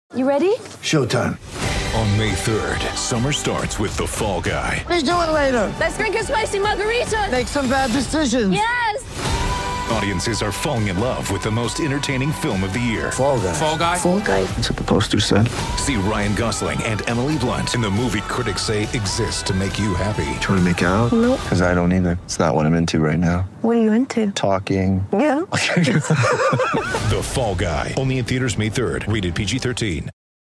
You ready? Showtime. On May 3rd, summer starts with The Fall Guy. Let's do it later. Let's drink a spicy margarita. Make some bad decisions. Yes! Audiences are falling in love with the most entertaining film of the year. Fall Guy. Fall Guy? Fall guy. That's what the poster said. See Ryan Gosling and Emily Blunt in the movie critics say exists to make you happy. Trying to make it out? Nope. Because I don't either. It's not what I'm into right now. What are you into? Talking. Yeah. The Fall Guy. Only in theaters May 3rd. Rated PG-13.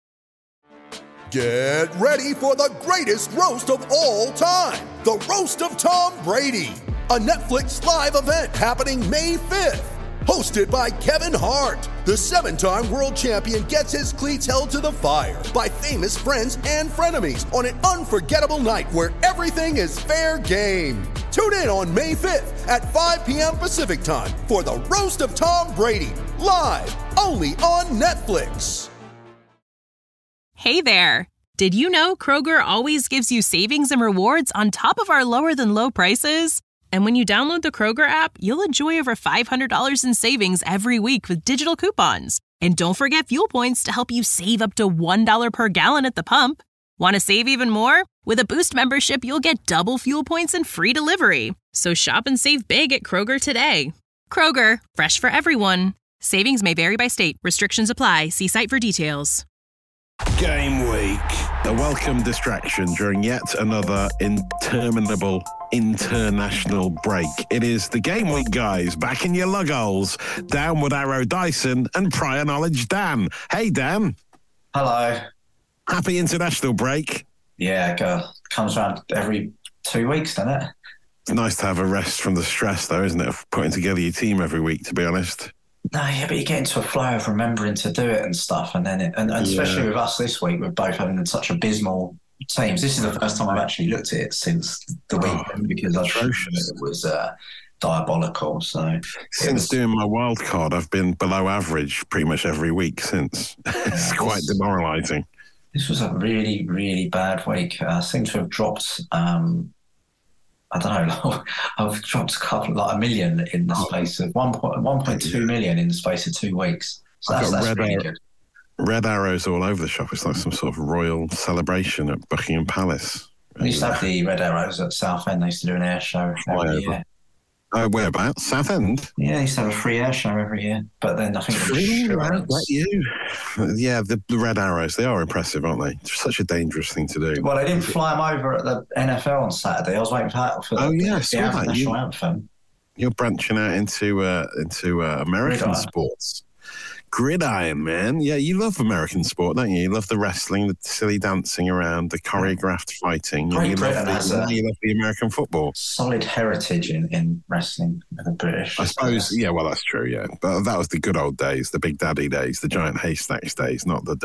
Get ready for the greatest roast of all time. The Roast of Tom Brady. A Netflix live event happening May 5th. Hosted by Kevin Hart. The 7-time world champion gets his cleats held to the fire by famous friends and frenemies on an unforgettable night where everything is fair game. Tune in on May 5th at 5 p.m. Pacific time for the Roast of Tom Brady. Live only on Netflix. Hey there! Did you know Kroger always gives you savings and rewards on top of our lower-than-low prices? And when you download the Kroger app, you'll enjoy over $500 in savings every week with digital coupons. And don't forget fuel points to help you save up to $1 per gallon at the pump. Want to save even more? With a Boost membership, you'll get double fuel points and free delivery. So shop and save big at Kroger today. Kroger, fresh for everyone. Savings may vary by state. Restrictions apply. See site for details. Game week. A welcome distraction during yet another interminable international break. It is the Game Week guys back in your lug holes. Downward Arrow Dyson and Prior Knowledge Dan. Hey Dan. Hello. Happy international break. Yeah, comes around every 2 weeks, doesn't it? It's nice to have a rest from the stress though, isn't it, of putting together your team every week, to be honest. No, yeah, but you get into a flow of remembering to do it and stuff, and then especially with us this week, we're both having such abysmal teams. This is the first time I've actually looked at it since the weekend because I thought it was diabolical. So since doing my wild card, I've been below average pretty much every week since. It's quite demoralising. This was a really, really bad week. I seem to have dropped. I don't know, I've dropped $1 million in the space of 1.2 million in the space of 2 weeks. So that's really good. Red arrows all over the shop. It's like some sort of royal celebration at Buckingham Palace. We used to have the red arrows at Southend. They used to do an air show every year. Oh, whereabouts? Southend? Yeah, they used to have a free air show every year. But then I think Yeah, the Red Arrows, they are impressive, aren't they? It's such a dangerous thing to do. Well, they didn't fly them over at the NFL on Saturday. I was waiting for that for the national anthem. You're branching out into American sports. Gridiron, man. Yeah, you love American sport, don't you? You love the wrestling, the silly dancing around, the choreographed fighting. You love the American football. Solid heritage in wrestling for the British. I suppose, yeah, well, that's true, yeah. But that was the good old days, the Big Daddy days, the Giant Haystacks days, not the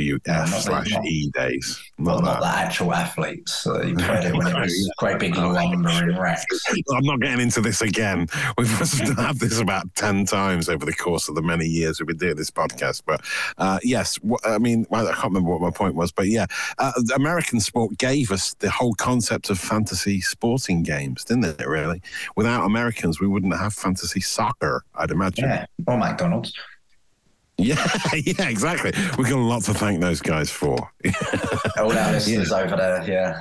WWF/E days. Not the actual athletes. You played it when it was great big lumbering wrecks. I'm not getting into this again. We've had this about 10 times over the course of the many years we've been doing this podcast, but yes, I mean, I can't remember what my point was, but yeah, American sport gave us the whole concept of fantasy sporting games, didn't it, really? Without Americans, we wouldn't have fantasy soccer, I'd imagine. Yeah, or McDonald's. Yeah, yeah, exactly. We've got a lot to thank those guys for. All our listeners over there, yeah.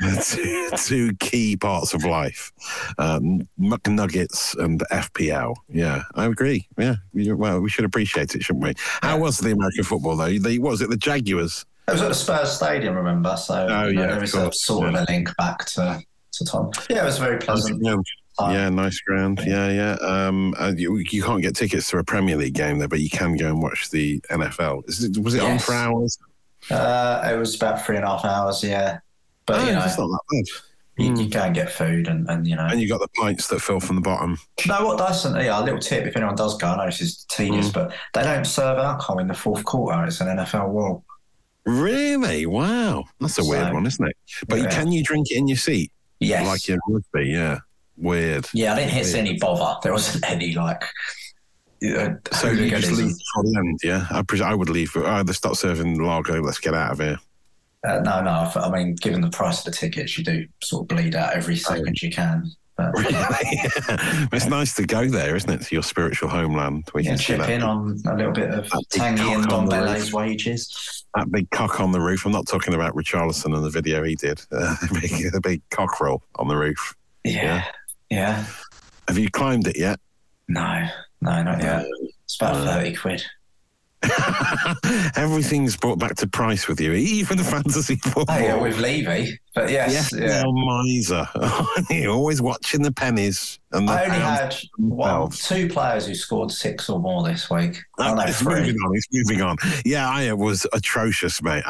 Two key parts of life, McNuggets and FPL. Yeah, I agree. Yeah, well, we should appreciate it, shouldn't we? How was the American football, though? What was it, the Jaguars? It was at the Spurs Stadium, remember? So there is a sort of a link back to Tom. Yeah, it was very pleasant. Yeah, nice ground. Yeah. You can't get tickets to a Premier League game there, but you can go and watch the NFL. Was it on for hours? It was about 3.5 hours, yeah. But, it's not that bad. You can get food and you know. And you got the pints that fill from the bottom. Do you know what, Dyson? Yeah, a little tip if anyone does go. I know this is tedious, but they don't serve alcohol in the fourth quarter. It's an NFL rule. Really? Wow. That's a weird one, isn't it? But can you drink it in your seat? Yes. Like in rugby, yeah. Weird. Yeah, I didn't hit any bother. There wasn't any, like... so you just leave for the end, yeah? I would leave. They stop serving lager. Let's get out of here. No. I mean, given the price of the tickets, you do sort of bleed out every second you can. But it's nice to go there, isn't it? To your spiritual homeland. We can chip in on a little bit of Tanguy and Ndombele's wages. That big cock on the roof. I'm not talking about Richarlison and the video he did. The big cockerel on the roof. Yeah. Have you climbed it yet? No, not yet. It's about 30 quid. Everything's brought back to price with you, even the fantasy football. Hey, with Levy, but yes. Miser. You're always watching the pennies. And I only had 2 players who scored 6 or more this week. It's moving on. Yeah, I was atrocious, mate.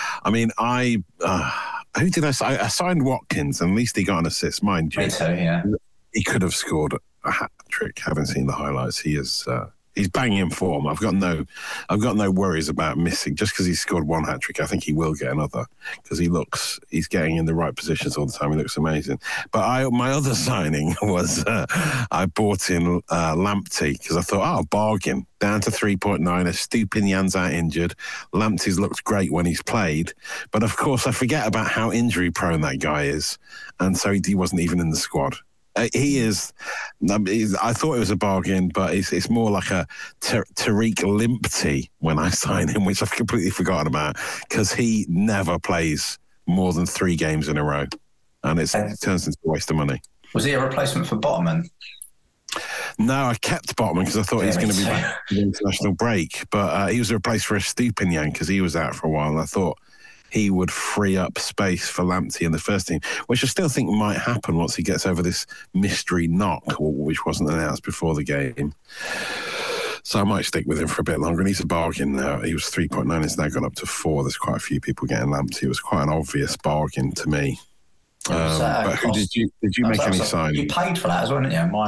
Who did I sign? I signed Watkins, and at least he got an assist, mind you. Me too, yeah. He could have scored a hat-trick. Haven't seen the highlights. He is... He's banging in form. I've got no worries about missing. Just because he's scored 1 hat-trick, I think he will get another because he's getting in the right positions all the time. He looks amazing. But my other signing was I bought in Lamptey because I thought, bargain. Down to 3.9, Estupiñán's out injured. Lamptey's looked great when he's played. But of course, I forget about how injury prone that guy is. And so he wasn't even in the squad. He is. I thought it was a bargain, but it's more like a Tariq Lamptey when I sign him, which I've completely forgotten about because he never plays more than 3 games in a row, and it turns into a waste of money. Was he a replacement for Botman? No, I kept Botman because I thought he was going to be back for the international break, but he was replaced for Estupiñán because he was out for a while, and I thought he would free up space for Lamptey in the first team, which I still think might happen once he gets over this mystery knock, which wasn't announced before the game. So I might stick with him for a bit longer. And he's a bargain now. He was 3.9. It's now gone up to 4. There's quite a few people getting Lamptey. It was quite an obvious bargain to me. But who did you make any sign? You paid for that as well, didn't you?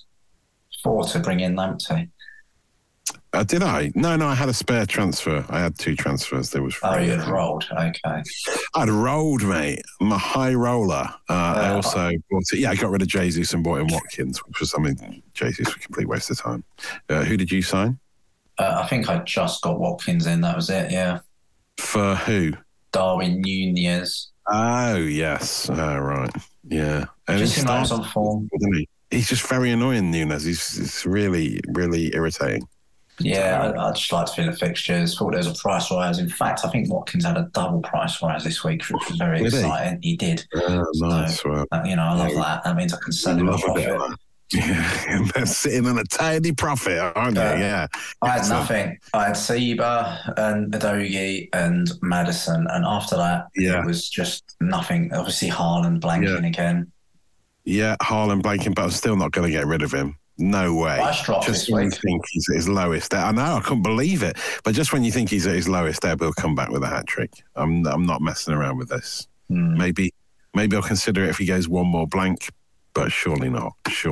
-4 to bring in Lamptey. Did I? No, I had a spare transfer. I had 2 transfers. There was. You had rolled. Okay. I'd rolled, mate. I'm a high roller. I also bought it. Yeah, I got rid of Jesus and bought in Watkins, which was Jesus was a complete waste of time. Who did you sign? I think I just got Watkins in. That was it. Yeah. For who? Darwin Núñez. Oh yes. Right. Yeah. And just seems like he's on form. He's just very annoying, Núñez. He's really, really irritating. Yeah, I just like to feel the fixtures. Thought there was a price rise. In fact, I think Watkins had a double price rise this week, which was very exciting. He did. Nice. So, I love that. That means I can sell him a profit. Yeah, they're sitting on a tiny profit, aren't they? Yeah. I had nothing. I had Seba and Udogie and Maddison, and after that, it was just nothing. Obviously, Haaland blanking again. Yeah, Haaland blanking, but I'm still not going to get rid of him. No way. Just when you think he's at his lowest ebb. I know, I couldn't believe it. But just when you think he's at his lowest ebb, he'll come back with a hat-trick. I'm not messing around with this. Maybe I'll consider it if he goes 1 more blank, but surely not.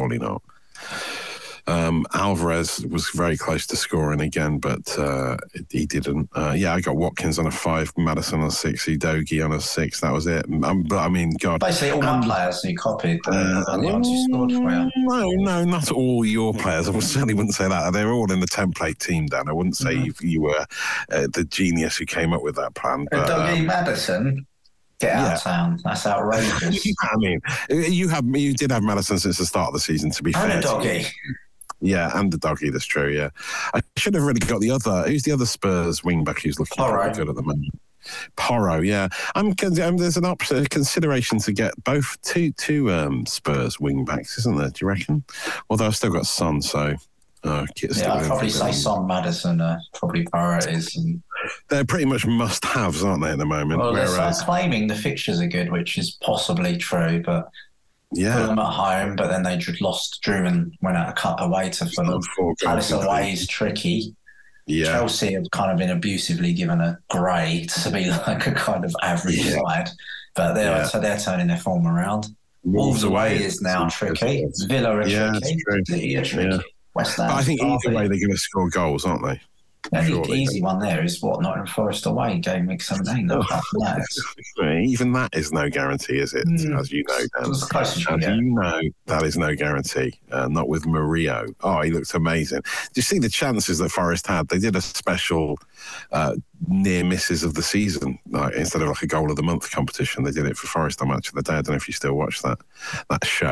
Alvarez was very close to scoring again, but he didn't. I got Watkins on a 5, Maddison on a 6, Udogie on a 6. That was it. But I mean, God. Basically, all my players you copied and the ones you scored for you. No, not all your players. I certainly wouldn't say that. They're all in the template team, Dan. I wouldn't say you were the genius who came up with that plan. But Udogie Maddison. Get out of town. That's outrageous. I mean, you did have Maddison since the start of the season, to be fair. And Udogie. Yeah, and the doggy, that's true, yeah. I should have really got the other... Who's the other Spurs wing-back who's looking very good at the moment? Porro, yeah. There's a consideration to get both two Spurs wing-backs, isn't there, do you reckon? Although I've still got Son, so... I'd probably say Son, Maddison are probably priorities. And they're pretty much must-haves, aren't they, at the moment? Well, they're claiming the fixtures are good, which is possibly true, but... Yeah. Fulham at home, but then they drew and went out a cut away to Fulham. Palace away is tricky. Yeah. Chelsea have kind of been abusively given a grey to be like a kind of average side, but they're turning their form around. Wolves away is now tricky. Villa are tricky. City are tricky. West Ham. But I think either way they're going to score goals, aren't they? The only easy one there is Nottingham Forest away, game week 17. Even that is no guarantee, is it? As you know, Dan. As close as you get. You know, that is no guarantee. Not with Murillo. Oh, he looked amazing. Do you see the chances that Forest had? They did a special near misses of the season, instead of like a goal of the month competition. They did it for Forest on Match of the Day. I don't know if you still watch that show.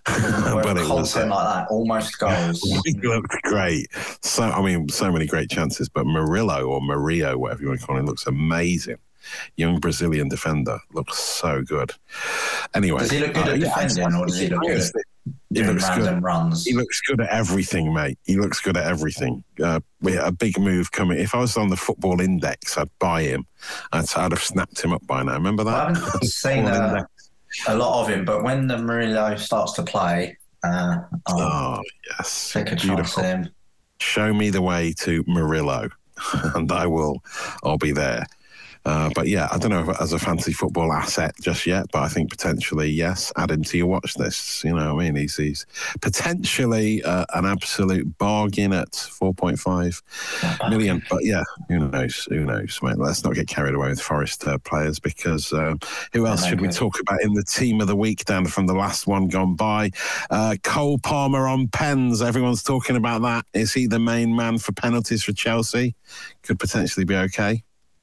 But it was content like that, almost goals. He looked great. So many great chances. But Murillo, whatever you want to call him, looks amazing. Young Brazilian defender, looks so good. Anyway, does he look good at defending, or does he look good at doing random runs? He looks good at everything, mate. He looks good at everything. We had a big move coming. If I was on the Football Index, I'd buy him. I'd have snapped him up by now. Remember that? I haven't seen a lot of him, but when the Murillo starts to play, yes, take a chance at him. Show me the way to Murillo, and I'll be there. But yeah, I don't know if as a fantasy football asset just yet, but I think potentially, yes, add him to your watch list. You know what I mean? He's potentially an absolute bargain at 4.5 million. But yeah, who knows, mate? Let's not get carried away with Forest players, because who else should we talk about in the team of the week down from the last one gone by? Cole Palmer on pens. Everyone's talking about that. Is he the main man for penalties for Chelsea? Could potentially be okay.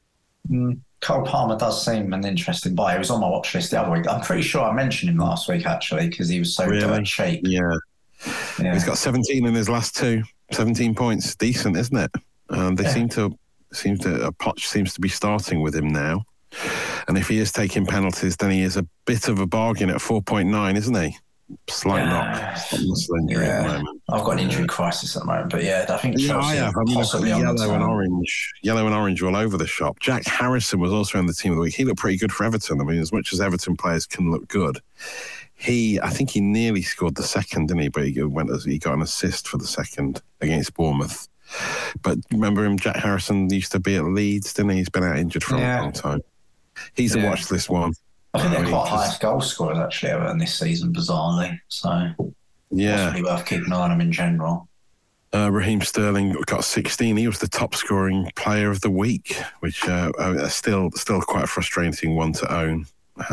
Cole Palmer does seem an interesting buy. He was on my watch list the other week. I'm pretty sure I mentioned him last week, actually, because he was so dirt cheap. Yeah. He's got 17 in his last two. 17 points. Decent, isn't it? They seem to Poch seems to be starting with him now. And if he is taking penalties, then he is a bit of a bargain at 4.9, isn't he? Slight knock. I've got an injury crisis at the moment, but I think Chelsea possibly yellow and orange all over the shop. Jack Harrison was also in the team of the week. He looked pretty good for Everton. I mean, as much as Everton players can look good, I think he nearly scored the second, didn't he? But he got an assist for the second against Bournemouth. But remember him, Jack Harrison used to be at Leeds, didn't he? He's been out injured for a long time. He's a watch list one. I think they're quite highest goal scorers, actually, Everton this season, bizarrely. So, possibly worth keeping an eye on them in general. Raheem Sterling got 16. He was the top scoring player of the week, which is still quite a frustrating one to own,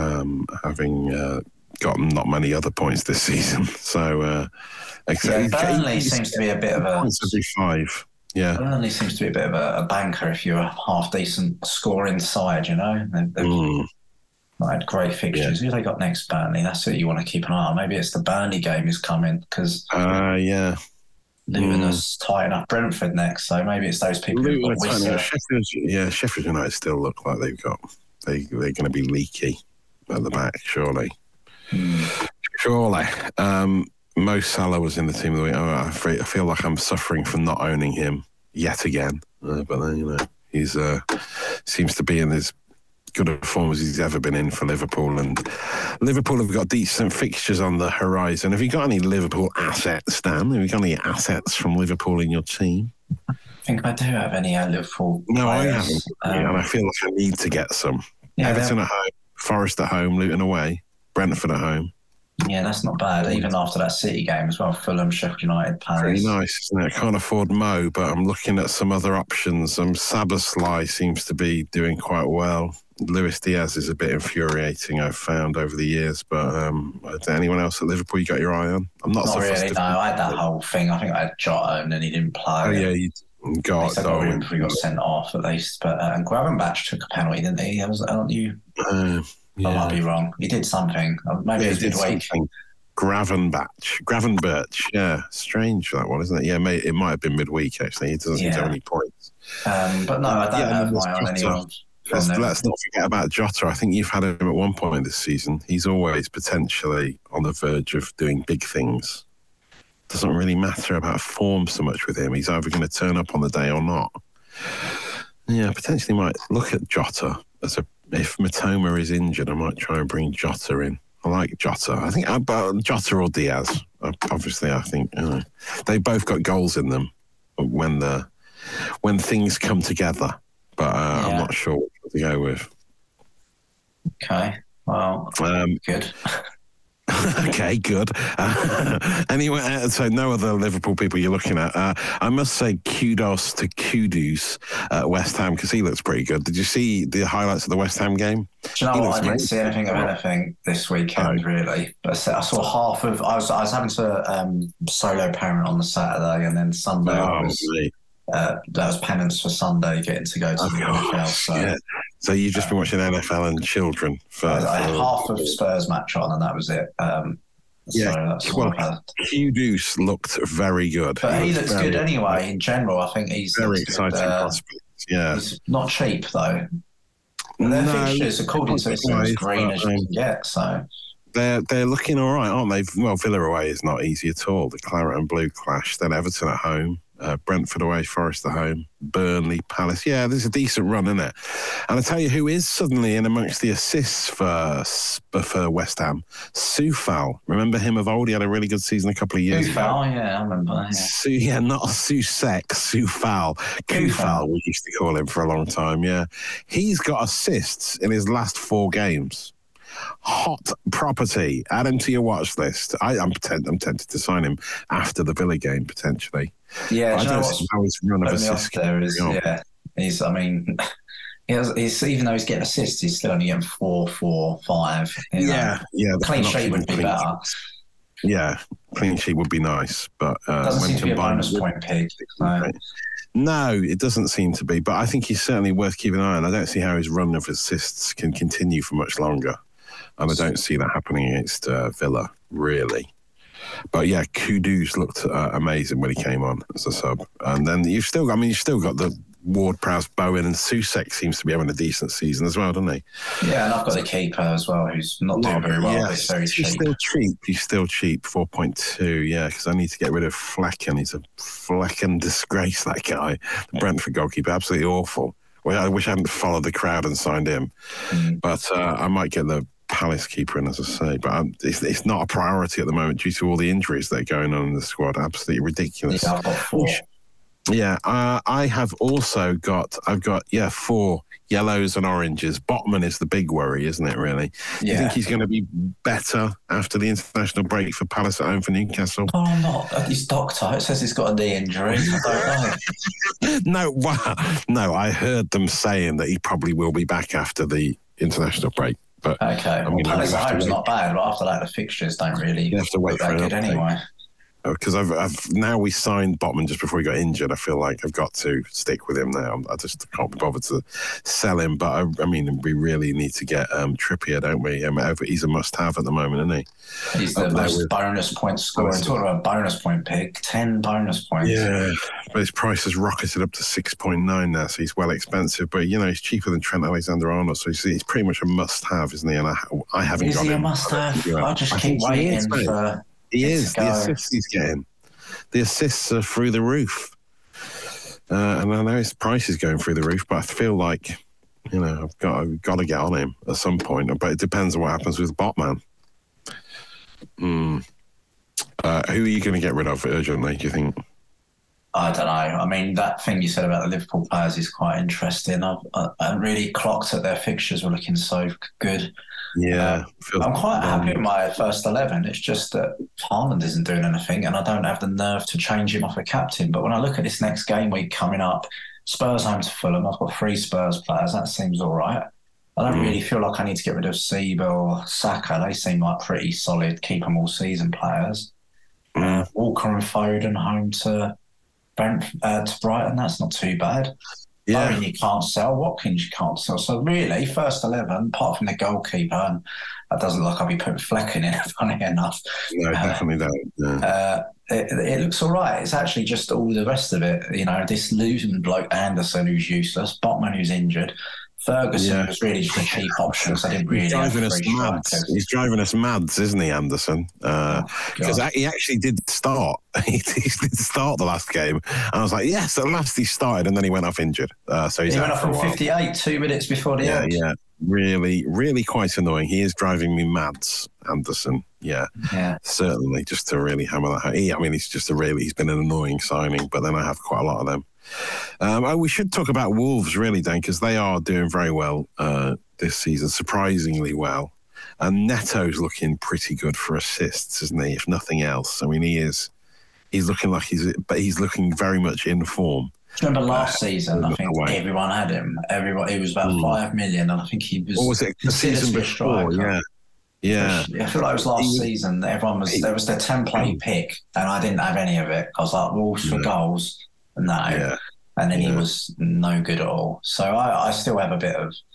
having gotten not many other points this season. So, Burnley seems to be a bit of a... Points every 5. Yeah. Burnley seems to be a bit of a banker if you're a half-decent scoring side, you know? They've had great fixtures. Who have they got next, Burnley? That's it you want to keep an eye on. Maybe it's the Burnley game is coming, because Luton is tying up Brentford next, so maybe it's those people who've got Sheffield United still look like they're going to be leaky at the back, surely. Surely. Mo Salah was in the team of the week. I feel like I'm suffering from not owning him yet again. But then, he's seems to be in his good a form as he's ever been in for Liverpool, and Liverpool have got decent fixtures on the horizon. Have you got any Liverpool assets, Stan? Have you got any assets from Liverpool in your team? I think I do have any Liverpool players. I haven't. And I feel like I need to get some. Everton at home, Forest at home, Luton away, Brentford at home. Yeah, that's not bad. Even after that City game as well, Fulham, Sheffield United, Paris. Pretty nice, isn't it? I can't afford Mo, but I'm looking at some other options. Szoboszlai seems to be doing quite well. Luis Diaz is a bit infuriating, I've found over the years. But anyone else at Liverpool you got your eye on? I'm not so really. No, I had that whole thing. I think I had Jota and then he didn't play. Oh yeah, you got Darwin. He got sent off at least. But and Gravenberch took a penalty, didn't he? Aren't you? I might be wrong. He did something. Maybe it was midweek. Gravenberch. Yeah, strange that one, isn't it? Yeah, it might have been midweek actually. He doesn't seem to have any points. But no, I don't have my on anyone. Let's not forget about Jota. I think you've had him at one point this season. He's always potentially on the verge of doing big things. Doesn't really matter about form so much with him. He's either going to turn up on the day or not. Yeah, potentially might look at Jota if Matoma is injured. I might try and bring Jota in. I like Jota. I think Jota or Diaz. Obviously, I think they both got goals in them when things come together. But I'm not sure what to go with. Okay. Well, good. Okay, good. Anyway, so no other Liverpool people you're looking at. I must say kudos to Kudus at West Ham, because he looks pretty good. Did you see the highlights of the West Ham game? Do you know what? I didn't see anything of anything this weekend, really. But I saw half of... I was having to solo parent on the Saturday, and then Sunday that was penance for Sunday, getting to go to the NFL. So you've just been watching NFL and children. I had half of Spurs match on, and that was it. So that's well, Kudus looked very good. But he looks good anyway. In general, I think he's very exciting prospect. Yeah, he's not cheap though. Their fixtures, according to it, are as green as you can get. So they're looking all right, aren't they? Well, Villa away is not easy at all. The Claret and Blue clash. Then Everton at home. Brentford away, Forest at home, Burnley, Palace. Yeah, there's a decent run, isn't it? And I tell you who is suddenly in amongst the assists for West Ham, Soufal. Remember him of old? He had a really good season a couple of years ago. Soufal, yeah, I remember. Yeah, not Susek, Soufal. Kufal, we used to call him for a long time, yeah. He's got assists in his last 4 games. Hot property. Add him to your watch list. I'm tempted to sign him after the Villa game, potentially. Yeah, I don't see how his run of assists there is. Yeah, he's even though he's getting assists, he's still only getting 4, 5. Yeah. Clean sheet would be better. Yeah, clean sheet would be nice, but doesn't seem to be a bonus point pick. No, it doesn't seem to be. But I think he's certainly worth keeping an eye on. I don't see how his run of assists can continue for much longer. And I don't see that happening against Villa, really. But yeah, Kudus looked amazing when he came on as a sub. And then you've still got the Ward-Prowse, Bowen, and Susek seems to be having a decent season as well, doesn't he? Yeah, and I've got the keeper as well, who's not doing very well, but he's very cheap. He's still cheap, 4.2, yeah, because I need to get rid of Flecken. He's a Flecken disgrace, that guy. The Brentford goalkeeper, absolutely awful. Well, I wish I hadn't followed the crowd and signed him. But I might get the Palace keeper in, as I say, but it's not a priority at the moment due to all the injuries that are going on in the squad. Absolutely ridiculous. Yeah, I've got 4. Yeah, I have also got 4 yellows and oranges. Botman is the big worry, isn't it, really? Yeah. Do you think he's going to be better after the international break for Palace at home for Newcastle? Oh, I'm not. His doctor, it says he's got a knee injury. I don't know. No, I heard them saying that he probably will be back after the international break. But okay, Palace at home is not bad, but after that, the fixtures don't really have to wait for it anyway. Because I've now we signed Botman just before he got injured. I feel like I've got to stick with him now. I just can't be bothered to sell him. But I mean, we really need to get Trippier, don't we? He's a must-have at the moment, isn't he? He's the most bonus point scorer. Talking about bonus point pick, 10 bonus points. Yeah, but his price has rocketed up to 6.9 now, so he's well expensive. But he's cheaper than Trent Alexander-Arnold, so he's pretty much a must-have, isn't he? And I haven't got him. Is he a must-have? I just keep waiting for. He is. The assists he's getting. The assists are through the roof. And I know his price is going through the roof, but I feel like, I've got to get on him at some point. But it depends on what happens with Botman. Who are you going to get rid of urgently, do you think? I don't know. I mean, that thing you said about the Liverpool players is quite interesting. I really clocked that their fixtures were looking so good. Yeah. I'm quite happy with my first 11. It's just that Haaland isn't doing anything and I don't have the nerve to change him off a captain. But when I look at this next game week coming up, Spurs home to Fulham, I've got 3 Spurs players. That seems all right. I don't really feel like I need to get rid of Seba or Saka. They seem like pretty solid, keep them all season players. Walker and Foden home to Brighton, that's not too bad. Yeah. I mean, you can't sell. Watkins, you can't sell. So really, first 11, apart from the goalkeeper, and that doesn't look like I'll be putting Flecken in, funny enough. No, definitely don't. Yeah. It looks all right. It's actually just all the rest of it. This losing bloke Anderson, who's useless, Botman, who's injured, Ferguson was really just a cheap option, so I didn't really have He's driving us mad, isn't he, Anderson? Because he actually did start. He did start the last game. And I was like, yes, at last he started, and then he went off injured. So he went off from 58, 2 minutes before the end. Yeah, really, really quite annoying. He is driving me mad, Anderson. Yeah, certainly, just to really hammer that home. He's been an annoying signing, but then I have quite a lot of them. We should talk about Wolves, really, Dan, because they are doing very well this season, surprisingly well. And Neto's looking pretty good for assists, isn't he? If nothing else, I mean, he's looking like he's looking very much in form. Do you remember last season? I think everyone had him. He was about 5 million, and I think he was. Or was it the season before? Yeah. I feel like it was last season. Everyone was there was their template pick, and I didn't have any of it. I was like Wolves for goals. No. Yeah. And then he was no good at all. So I still have a bit of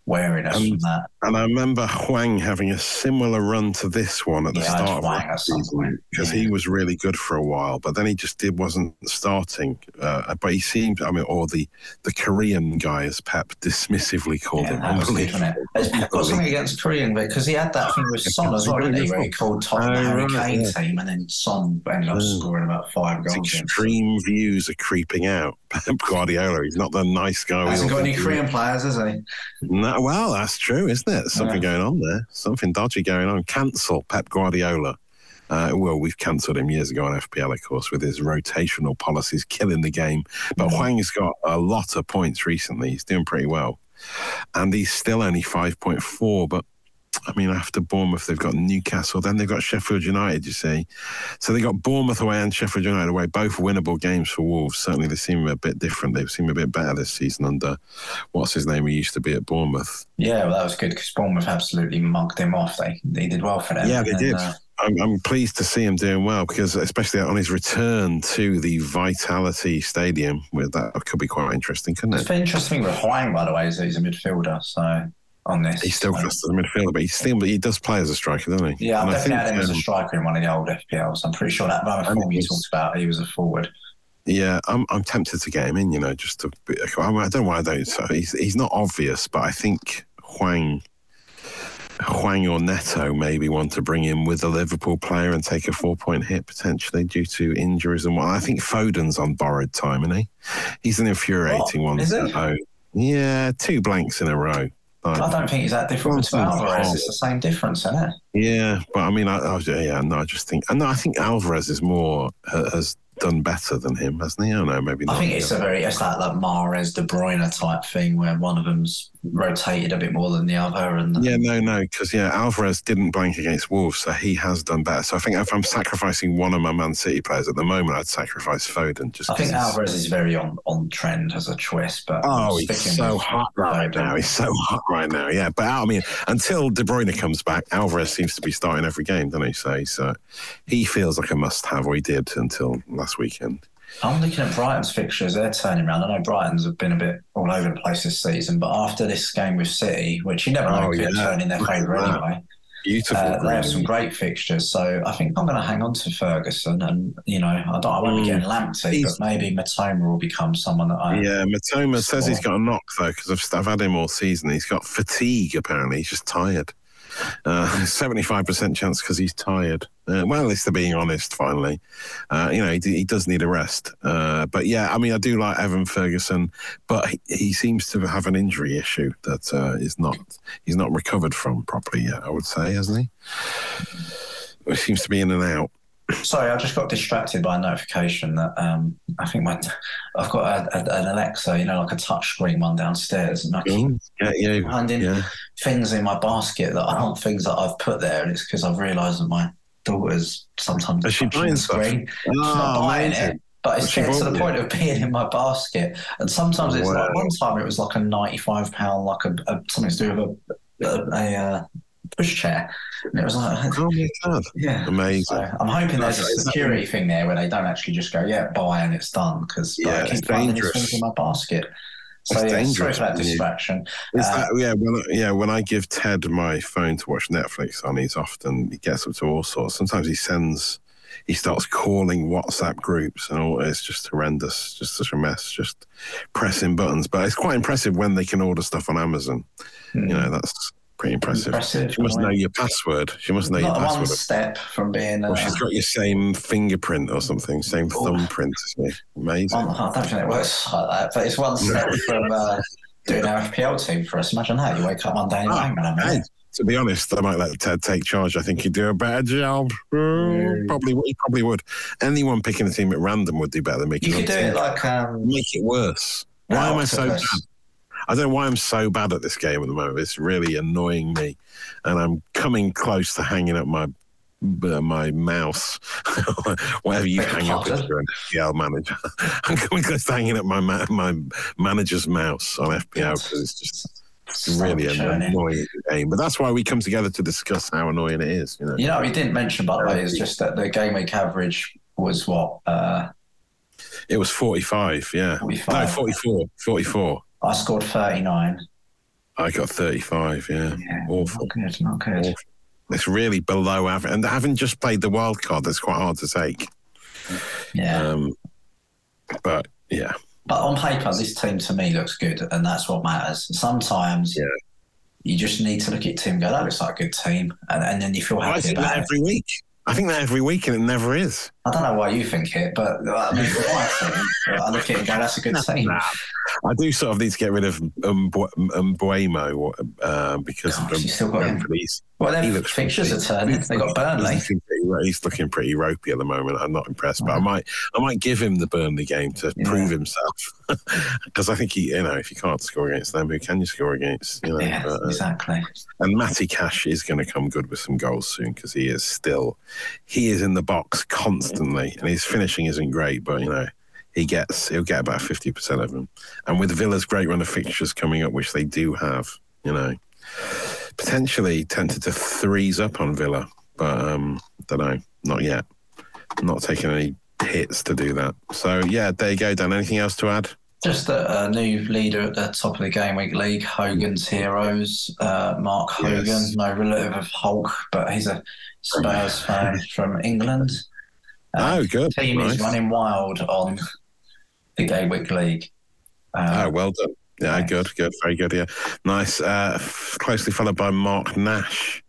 wariness from that. And I remember Hwang having a similar run to this one at the start of the season, because he was really good for a while, but then he just wasn't starting. But he seemed, or the Korean guy, as Pep dismissively called him. That was good, wasn't it? Has Pep got something against Korean, because he had that thing with Son as well, didn't he, where he called Tottenham the Harry Kane team, and then Son ended up scoring about 5 goals. Extreme views are creeping out. Pep Guardiola, he's not the nice guy. He hasn't got any Korean players, has he? No, well, that's true, isn't it? Something going on there. Something dodgy going on. Cancel Pep Guardiola. Well, we've cancelled him years ago on FPL, of course, with his rotational policies killing the game. But Hwang's got a lot of points recently. He's doing pretty well. And he's still only 5.4, but I mean, after Bournemouth, they've got Newcastle, then they've got Sheffield United, you see. So they got Bournemouth away and Sheffield United away, both winnable games for Wolves. Certainly they seem a bit different. They seem a bit better this season under, what's his name, he used to be at Bournemouth. Yeah, well, that was good, because Bournemouth absolutely mugged him off. They did well for them. Yeah, they did. I'm pleased to see him doing well, because especially on his return to the Vitality Stadium, that could be quite interesting, couldn't it? It's been interesting with Hwang, by the way, is that he's a midfielder, so... on this. He's still classed as a midfielder, but he does play as a striker, doesn't he? Yeah, I definitely had him as a striker in one of the old FPLs. I'm pretty sure that run of form you talked about, he was a forward. Yeah, I'm tempted to get him in, just to... I don't know why I don't. So he's not obvious, but I think Hwang or Neto maybe want to bring him with a Liverpool player and take a 4-point hit potentially due to injuries and what. I think Foden's on borrowed time, isn't he? He's an infuriating one. Is it? Yeah, 2 blanks in a row. I don't think he's that different to Alvarez. It's the same difference, isn't it? Yeah, but I mean, I think Alvarez is has done better than him, hasn't he? I don't know, maybe not. I think it's it's like Mahrez, De Bruyne type thing where one of them's rotated a bit more than the other. Because Alvarez didn't blank against Wolves, so he has done better. So I think if I'm sacrificing one of my Man City players at the moment, I'd sacrifice Foden. I think Alvarez is very on trend as a choice, but he's so hot right now. He's so hot right now. Yeah, but I mean, until De Bruyne comes back, Alvarez seems to be starting every game, doesn't he? So he feels like a must-have, or he did until last weekend. I'm looking at Brighton's fixtures. They're turning around. I know Brighton's have been a bit all over the place this season, but after this game with City, which you never know could turn in their favour anyway, beautiful. They have some great fixtures. So I think I'm going to hang on to Ferguson, and I won't be getting Lamptey, but maybe Matoma will become someone that I. Yeah, Matoma says he's got a knock though, because I've had him all season. He's got fatigue apparently. He's just tired. 75% chance because he's tired. Well, at least they're being honest finally. He does need a rest. But yeah, I mean, I do like Evan Ferguson, but he seems to have an injury issue that he's not recovered from properly yet, I would say, hasn't he? He seems to be in and out. Sorry, I just got distracted by a notification that I think I've got an Alexa, like a touch screen one downstairs, and I keep finding things in my basket that aren't things that I've put there, and it's because I've realised that my daughter's sometimes touching the screen. She's not buying it, but it's getting to the point of being in my basket. And sometimes it's like one time it was like a £95, like something to do with a pushchair. And it was like, oh my God. Yeah. Amazing. So I'm hoping there's a security thing there where they don't actually just go, buy and it's done, because I keep finding these things in my basket. So sorry for that distraction. When I give Ted my phone to watch Netflix on, he gets up to all sorts. Sometimes he starts calling WhatsApp groups and all. It's just horrendous, just such a mess, just pressing buttons. But it's quite impressive when they can order stuff on Amazon. That's pretty impressive. She must know your password. She must know your password. One step from being... Well, she's got your same fingerprint or something, same thumbprint. Amazing. I don't think it works like that, but it's one step from doing our FPL team for us. Imagine that. You wake up one day and hang on. To be honest, I might let Ted take charge. I think he'd do a better job. He probably would. Anyone picking a team at random would do better than me. You could do it like... make it worse. Why am I so bad? I don't know why I'm so bad at this game at the moment. It's really annoying me. And I'm coming close to hanging up my mouse. Whatever you hang up as you're an FPL manager. I'm coming close to hanging up my manager's mouse on FPL because it's just really an annoying game. But that's why we come together to discuss how annoying it is. What we didn't mention, by the way, is just that the game week average was what? It was 45, yeah. 45. No, 44. I scored 39. I got 35, yeah. Awful. Not good. Awful. It's really below average. And having just played the wild card, that's quite hard to take. Yeah. But, yeah. But on paper, this team to me looks good, and that's what matters. Sometimes you just need to look at your team and go, that looks like a good team, and then you feel happy about it. Every week. I think that every week, and it never is. I don't know why you think it, but I mean, for my team, I look at it and go, that's a good team. I do sort of need to get rid of Mbuemo because he's still got him. Well, their fixtures are turning. They've got Burnley. He's looking pretty ropey at the moment. I'm not impressed, but I might give him the Burnley game to prove himself, because I think if you can't score against them, who can you score against? Exactly. And Matty Cash is going to come good with some goals soon, because he is in the box constantly, and his finishing isn't great, but he'll get about 50% of them. And with Villa's great run of fixtures coming up, which they do have, potentially tempted to threes up on Villa, but don't know, not yet. I'm not taking any hits to do that. So yeah, there you go, Dan. Anything else to add? Just a new leader at the top of the Game Week League, Hogan's Heroes, Mark Hogan, no relative of Hulk, but he's a Spurs fan from England. Good. Team is running wild on the Game Week League. Well done. Yeah, good, very good. Yeah, nice. Closely followed by Mark Nash,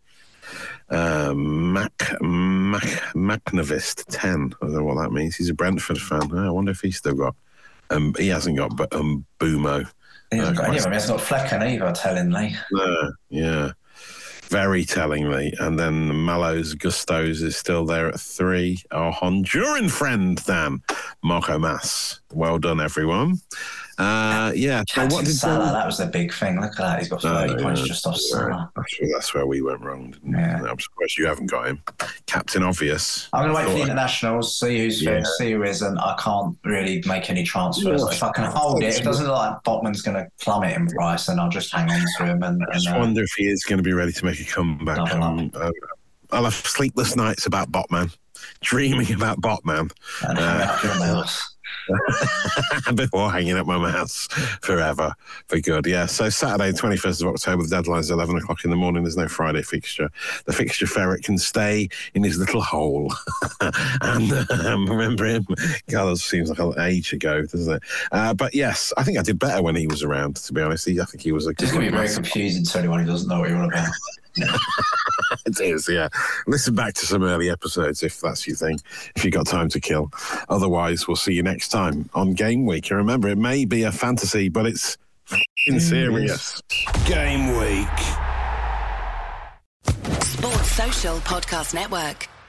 Macnavist 10. I don't know what that means. He's a Brentford fan. I wonder if he's still got. He hasn't got, but Bumo. He hasn't got Flecken either, tellingly. Yeah. Very tellingly. And then Malos Gustos is still there at 3. Our Honduran friend, Dan, Marco Mas. Well done, everyone. So what did Salah? That was the big thing. Look at that. He's got 30 points just off Salah. That's where we went wrong. Yeah. I'm surprised you haven't got him. Captain Obvious. I'm going to wait for the internationals, see who's fit, see who isn't. I can't really make any transfers. If I can hold it, it doesn't look like Botman's going to plummet in price, and I'll just hang on to him. I just wonder if he is going to be ready to make a comeback. I'll have sleepless nights about Botman, dreaming about Botman. And hang out your mouse. Before hanging up my mouse forever for good. Yeah, so Saturday 21st of October, the deadline's 11 o'clock in the morning. There's no Friday fixture. The fixture ferret can stay in his little hole. And remember him? God, that seems like an age ago, doesn't it? But yes, I think I did better when he was around, to be honest. I think he was a good. It's going to be very confusing to anyone who doesn't know what you're on about. It is, yeah. Listen back to some early episodes if that's your thing, if you got time to kill. Otherwise, we'll see you next time on Game Week. And remember, it may be a fantasy, but it's serious. Game Week. Sports Social Podcast Network.